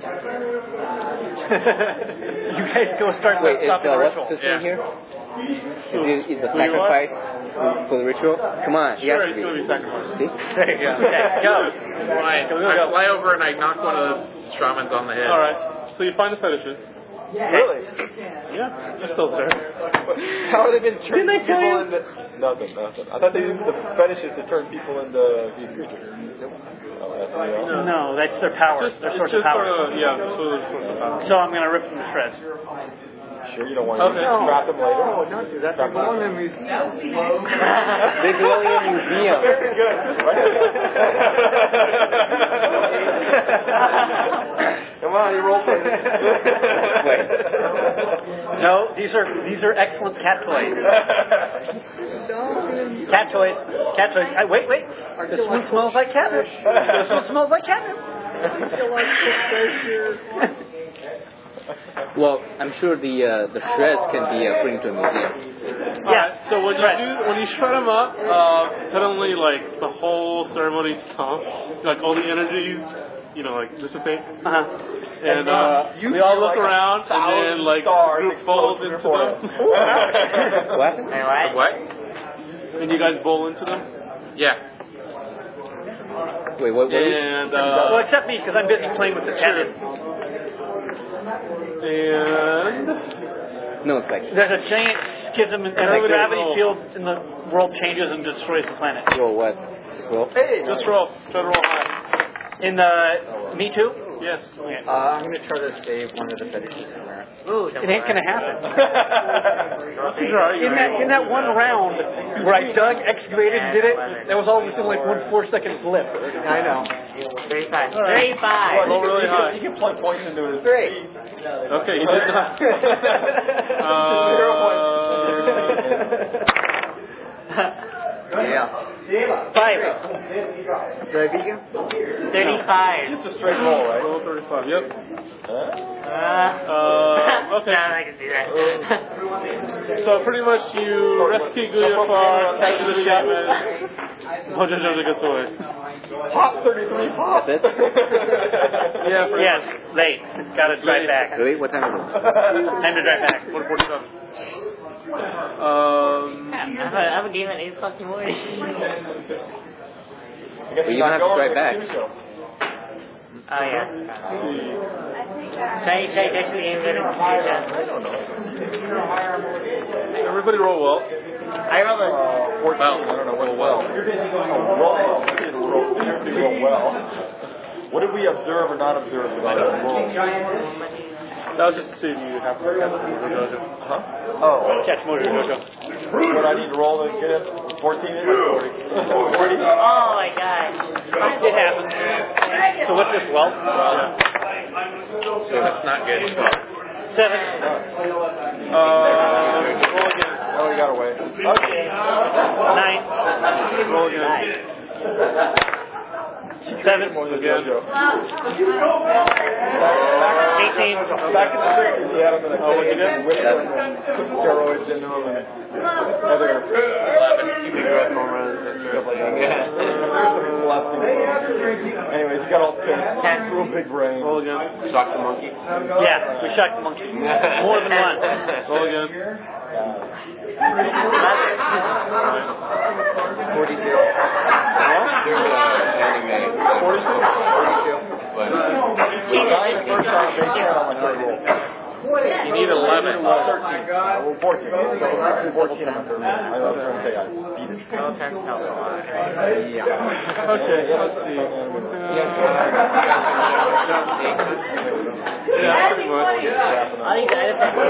You guys go start Wait, is stop the what ritual. system Yeah. here? Is the sacrifice for the ritual? Come on, he sure has to it's be. going to be sacrificed. See? There you go. Okay, go. Right. I fly over and I knock one of the shamans on the head. Alright, so you find the fetishes. Really? Yeah, they're still there. How have they been turning Didn't I tell people you? into... Nothing. I thought they used the fetishes to turn people into these creatures. Oh, that's real. No, that's their power. Just, Their it's source just of power. sort of, yeah, sort of power. So I'm going to rip them to shreds. Sure, you don't want Okay. to scrap them later. No, not that. They belong in a museum. They belong in a museum. Very good. Come on, you roll for it. Wait. No, these are excellent cat toys. Cat toys. Cat toys. Wait. This one smells like catnip. This one smells like catnip. Well, I'm sure the shreds can be put into a museum. Yeah. So when you shred them up, suddenly like the whole ceremony stops. Like all the energies, like dissipate. And we all look around, and then like the group folds into them. What? What? And you guys bowl into them. Yeah. Wait, what is... And Well, except me, because I'm busy playing with the catnip. and No, it's like... There's a giant schism, and the gravity field in the world changes and destroys the planet. Roll what? Scroll? Hey, just roll. Try to roll high. In the Me Too? Yes. Okay. I'm going to try to save one of the fetishes somewhere. Ooh, It ain't gonna happen. Right. In that one round where I dug, excavated, and did it, that was all within like 1 4-second blip. I know. 35. Right. 35. Roll really high. You can plug points into it. Great. Okay, you did not. 0 points. Yeah. 5. The vegan? 35. It's a straight roll, right? Roll 35. Yep. Okay. No, I can see that. So pretty much you rescue Guyafar, capture the shaman. Mojo Jojo gets away. Pop 33 pop. That's it? Yeah, pretty Yes, much. late. Gotta drive back. Really? What time is it? Time to drive back. 147. I have a game at 8 o'clock in the morning. But you don't have to drive back. Oh, yeah. Try actually game better than Everybody roll well. I rolled a... 14. I don't know what well. Roll. We didn't roll well. What did we observe or not observe about the roll? That was just to see if you have to catch Mojo Jojo. Huh? Oh. Catch Mojo Jojo. What I need to roll to get it? 14 is 40. 40? Oh, my gosh. It happens. So what's this, well? So that's not good. 7. Roll again. Oh, we got away. Okay. 9. Roll again. 7. More than Again. JoJo. 18. Back in the 60s, we had him in a what'd you cage get? with him and put steroids into him and other 11 cubic growth hormones. stuff like that. There's some blessings. Anyways, he got all pissed. Real big brain. Roll again. Shock the monkey. Yeah, we shocked the monkey. More than one. Roll again. 42. You need 11. 14. Well, 14. So 14 on the third. I was going to say I beat it. Yeah. Okay, let's see. Yeah, pretty much. All these items are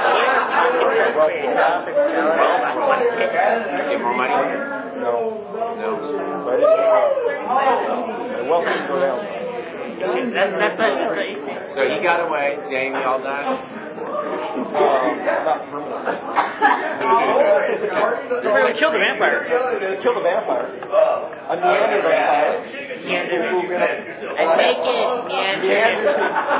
Get more money? No. No. But I didn't. Well, things go down. That's what you think. So he got away. Dang, we all died. Not permanent. We're going to kill the vampire. Kill the vampire. A Neander vampire. And take it, Neander.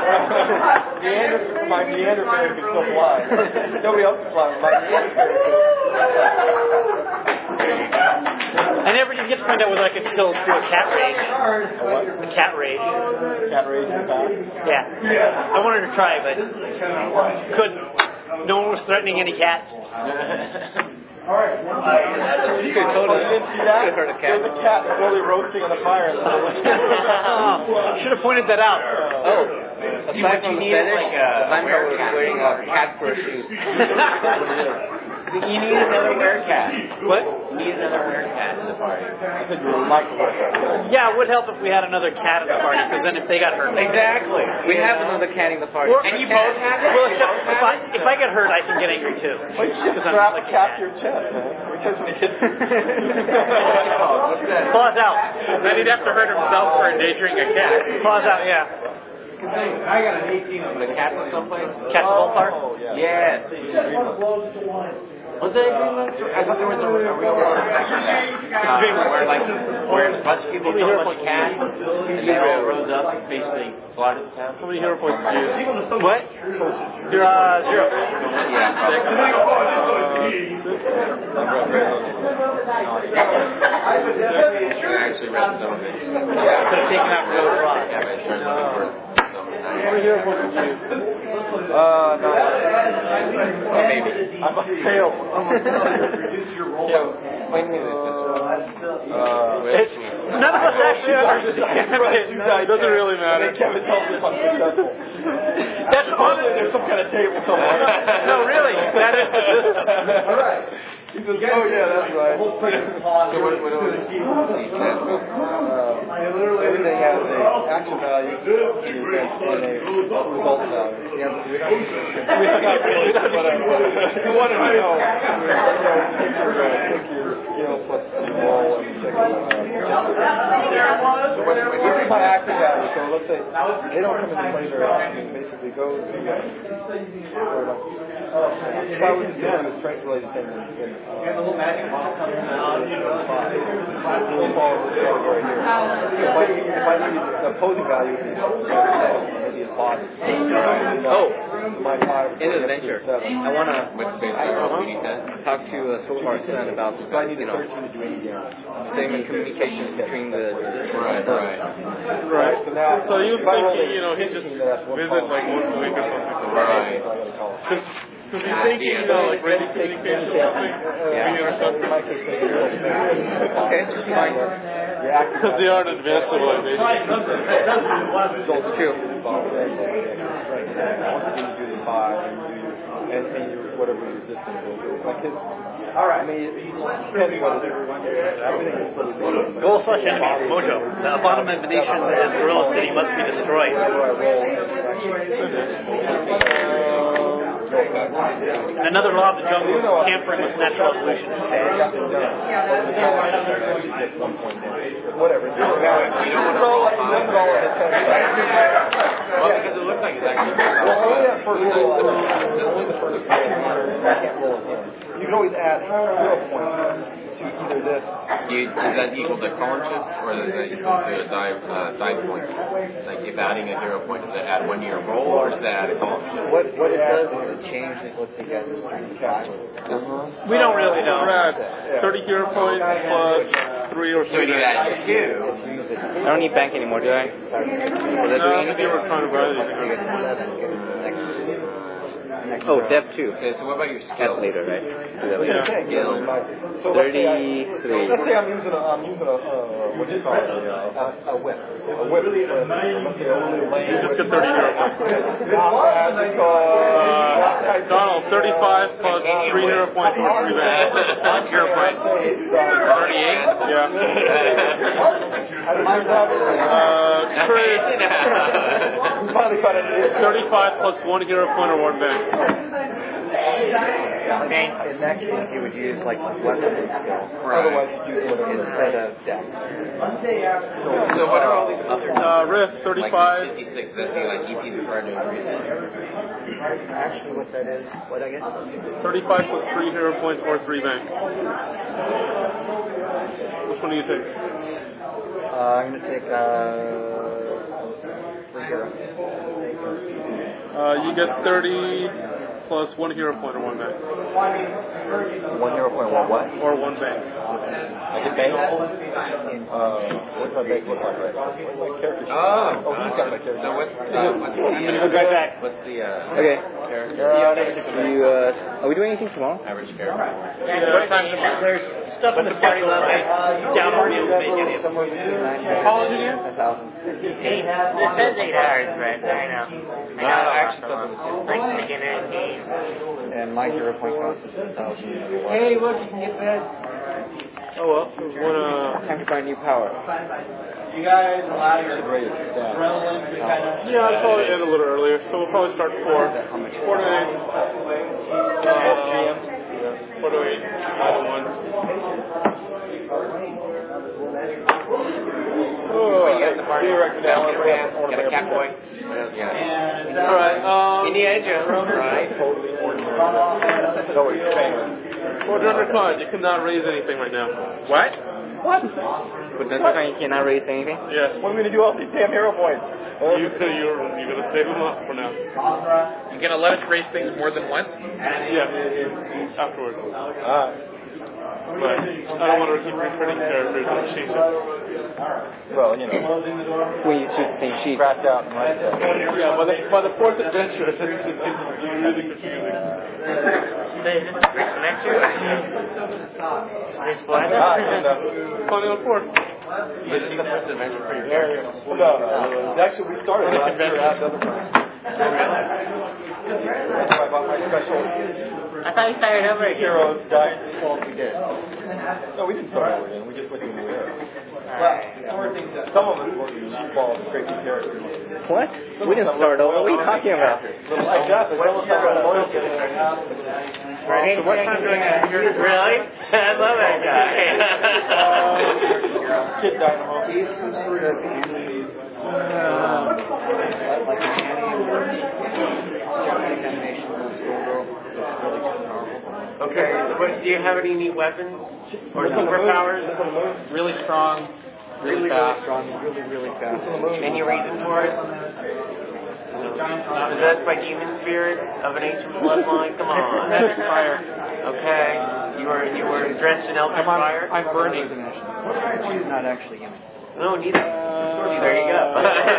My Neander fairy can still fly. Nobody else can fly. My Neander fairy I never did get to find out whether I could still do a cat rage. can. What? A cat rage. Cat rage in the back. Yeah. I wanted to try, but couldn't. No one was threatening any cats. You could totally see that. There's a cat slowly roasting on the fire. Should have pointed that out. Oh, aside from the fetish, Vampire was wearing a cat fur shoes. You need another werecat. What? You need another werecat in the party. Yeah, it would help if we had another cat at the party, because then if they got hurt. Exactly. We have another cat in the party. Or- And you both have it? Well, except if I get hurt, I can get angry too. Why should you Because I'm strap like a cat to your chest, man? Because when it hits Claws out. Then he'd have to hurt himself for endangering a cat. Claws out, yeah. The cat was someplace? Cat ballpark? Oh, yeah. Yes. Was that agreement? I thought there was a real one where a bunch of people killed a bunch of cats and they all rose up and basically slaughtered the town. How many hero points did you use? What? You're, 0. Actually read some of it. Could have taken out Rose Rock. Yeah, but it turns out it was How many hero points did you use? No. or maybe. I'm a fail. Explain to me this. None of us actually understand. It doesn't really matter. Kevin tells me if I'm successful. That's Honestly, there's some kind of table somewhere. No, really. That is the system. All right. He goes, oh yeah, that's right. So what was Everything has a action value and a result value. Yeah, we're not really, whatever. If you want to know, take your skill plus the roll and check it out. So when this is my action value, so let's say they don't come into play very often, it basically goes to if I was just doing a strength related thing, then the magic ball comes out, if I need the opposing value, maybe it's 5. In the adventure, I want to talk to Solar's son about same communication between the Right. So he was thinking, he just visit like once a week or something. Right. Because he's thinking, like ready communication or something. Or something. Okay, fine. Because they are advanced civilization. It's true. And whatever resistance will do. Like his, I mean, depending on everything is Goal/enemy, Mojo. The abominable Venetian is Gorilla City must be destroyed. Another law of the jungle is tampering with natural evolution. Whatever. Well, because it looks like it's actually. Only that first roll. Only the first roll. I can't roll again. You can always add 0 points to either this. Does that equal the columns, or does that equal the dive points? Like if adding a 0 point, does it add 1 to your roll, or does that add a column? What it does is it changes, let's say, guys, the strength calculus. We don't really know. We're at 30 hero points plus 3 or So when you add 2, I don't need bank anymore, do I? Will that do anything? You were trying to buy Oh, Dev 2. okay, so what about your That's skill? later, right? Do that later. Skill. So 33. let's say I'm using a what you call it, a whip. A whip. Let's say a little lane. You just get 30 hero points. Donald, 35 plus 3 hero points or 3 back. 5 hero points. 38? Yeah. Chris, 35 plus 1 hero point or 1 bank. In that case, you would use like this weapon skill. Otherwise, you use whatever. Instead of dex. So what are all these other Rift, 35. Like 56, that's the like EP required to increase. Actually, what that is, what I get? 35 plus 3 hero points or 3 bank. Which one do you take? I'm going to take 3 hero. You get 30 plus 1 hero point or 1 bank. 1 hero point, what? Or 1 bank. I can bank? What's my bank look like right now? What's my character sheet? Oh, he's got my character. So what's the Okay. character? See you, are we doing anything tomorrow? Average character. There's stuff in the party level. Down on you. How old are you? 1,000. It says 8 hours, right? I know. I know it's like the beginner game. And my hero point cost is 1,000. Hey, look, you can get that. Oh well. Time to buy new power. You guys allow your Great. relevance to kind of. Yeah, I'll probably end a little earlier, so we'll probably start 4. 4 to 8. 4 to 8. 5 to 1. You got the party director down, got a cat boy. Yeah. Alright, Indiana Jones, right? For under cards, you cannot raise anything right now. What? What? But does that mean you cannot raise anything? Yes. What are we going to do all these damn hero points? You're gonna save them up for now. You're gonna let us raise things more than once? Yeah, afterwards. But I don't want to keep recruiting characters and change it. Well, When you choose the same sheet. scratch out and write that. Yeah, by the 4th adventure, it's really confusing. This one? Funny on 4th. No, actually we started last year at the other time. That's why I bought my special I thought we started over again. Heroes Died. Well, we did. No, we didn't start over again. We just went to a new era. Some of us were sheepballs, crazy characters. What? We didn't start over. What are you talking about? Exactly. So what time do I get here? Really? I love that guy. Kid Dynamo. He's some sort of like an Japanese animation schoolgirl. It's really powerful. Okay, but do you have any neat weapons or superpowers? Really strong, really fast. strong, really fast. Any reason for it? Possessed by demon spirits of an ancient bloodline? Come on. Magic fire. Okay. You were dressed in Eldritch fire? I'm burning. She's not actually human. No, neither. There you go.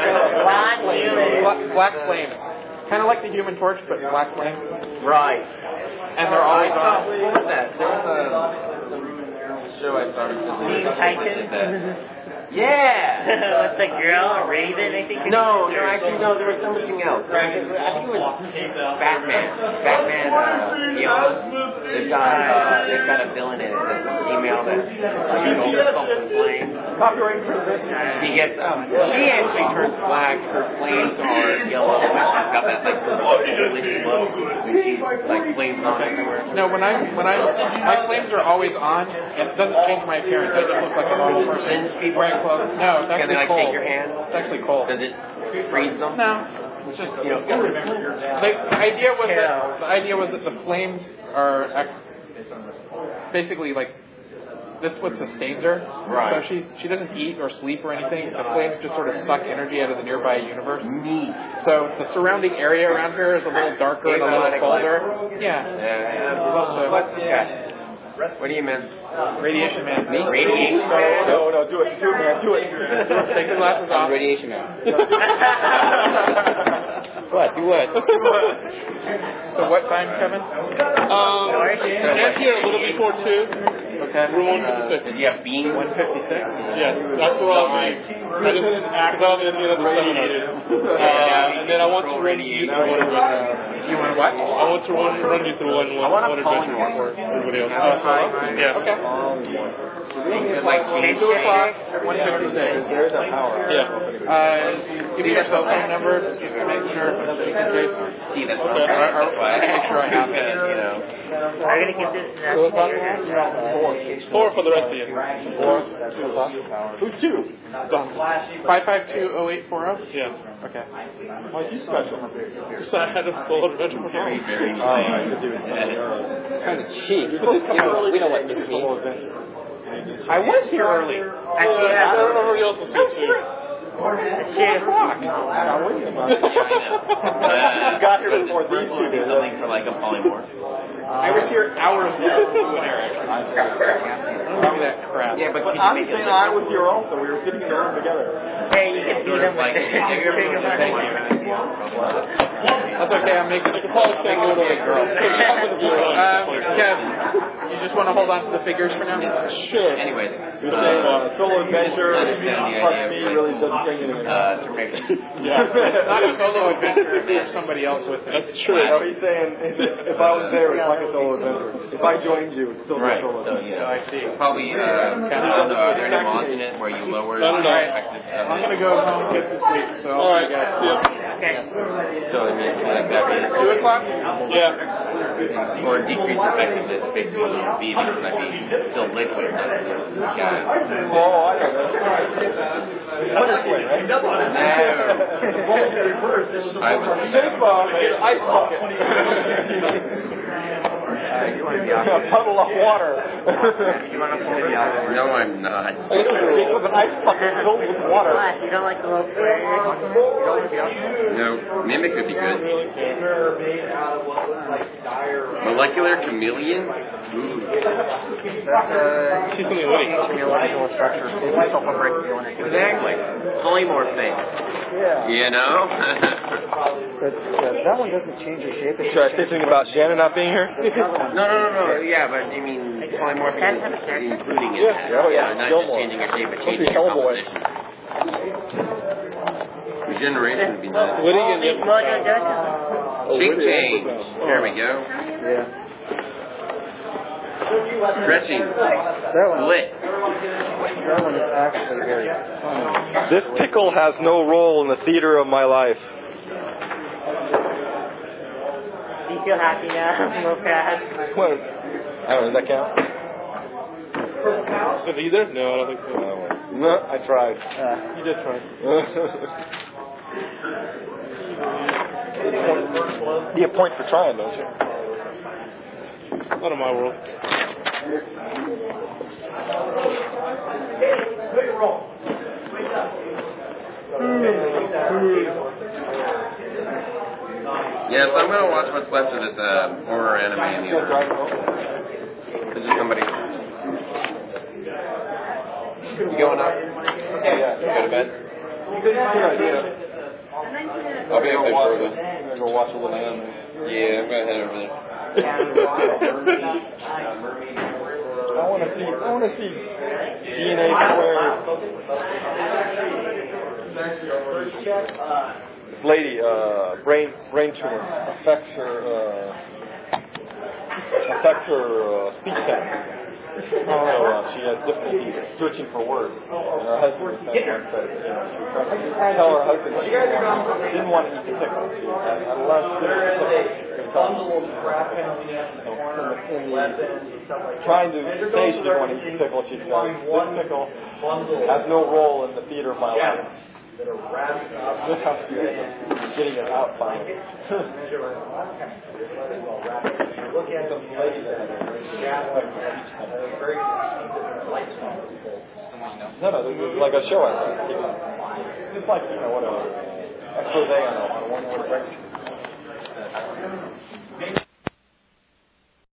Black flames. Kind of like the Human Torch, but black flames. Right. And they're always on. What was that? There was a show I saw recently. Yeah. What's the girl? Raven, I think. No, actually, no. There was something else. I think it was Batman. They've got a villain in it. That's a female that goes up in flames. Copyright infringement. She actually turns black. Her flames are yellow, and she's got that like ghoulish look. And she's like flames on everywhere. No, when my flames are always on, and it doesn't change my appearance. I just look like a normal person. Wearing clothes. No, it's Can actually they like cold. shake your hand? It's actually cold. Does it freeze them? No, it's just the idea was that the flames are basically like that's what sustains her. Right. So she doesn't eat or sleep or anything. The flames just sort of suck energy out of the nearby universe. Neat. So the surrounding area around her is a little darker and a little colder. Yeah. What do you mean? Radiation Man. Me? Radiation Man? No, do it, man, do it. Take the glasses off. Radiation Man. What? Do what? So what time, Kevin? Get here a little before 2. Okay. Room 156. Did you have bean? 156. Yes, that's where I'll be. I just act out in the other radiated. And then I want to run you through one of You want what? I want to run you through one adventure before everybody else. Yeah. Okay. Like 2 o'clock, 156. There's a power. Yeah. Give me your cell phone number, just to make sure, just in case. See, that's Okay. Make sure I have it. I'm gonna get this. 2 o'clock? 4 for the rest of you. 4, 2 o'clock. Who's 2? Done. 552-0840? Yeah. Okay. Why is he special? So I had a solo adventure for Very, home. very Kind of cheap. We know what this means. I was here early. I don't know who else was here too. Shit. Got here before these two did. something for like a polymorph. I was here hours before you and Eric. Give me that crap. Yeah, but I'm saying I was here also. We were sitting in the room together. Hey, you can see them like with the That's okay, I'm making a call. Kev, you just want to hold on to the figures for now? Sure. Anyways, You're saying solo adventure, understand the part idea me of really doesn't bring anything. Not a solo adventure if there's somebody else with it. That's true. No, he's saying if I was there, it's like a solo adventure. If I joined you, it's still a right. solo So adventure. I see. probably are there any mods in it where you lower No. effective I'm going to go home and get some sleep, so I'll see you guys. So it means like that 2 o'clock? Yeah. or decrease effectiveness basically would be because I'd be still liquid. Yeah. Oh, I know that. What is it, right? I would Shake bomb, ice bucket. You want to be A puddle of water. You want to pull it out? No, I'm not. I get a shake with an ice bucket filled with water. What? You don't like the little square? No, mimic would be good. Molecular chameleon. Ooh. She's something witty. Exactly. Polymorph thing. You know. But that one doesn't change your shape. Should I say something about Shannon not being here? No. Yeah, but I mean, polymorphing including it. Yeah, Not just changing your shape, but changing your Hellboy. composition. Generation would be nice. What are you Big gonna Mojo Jojo. Big change. There we go. Yeah. Stretching. That one. Lit. That one is actually very funny. This pickle has no role in the theater of my life. Do you feel happy now? No crash. Well, I don't know, does that count? Is he there? No, I don't think so. No, I tried. You did try. You get a point for trying, don't you? Not in my world. Yes, I'm going to watch what's left of this horror anime in the order. This is somebody. You going up? Yeah. Go to bed? Good idea. I'll be up there further. I'm gonna go watch a little anime. Yeah, I'm going to head over there. I want to see DNA Squared. This lady, brain tumor affects her speech center. So she has difficulty searching for words. And her husband was saying once that she was trying to tell her husband that she didn't want to eat the pickle. She had less trying to say she didn't want to eat the pickle, she said, this pickle has no role in the theater of my life. This has to be getting it out finally. Look at the lady that had No, this is like a show I like. It's just like, what a expose on a one-word break.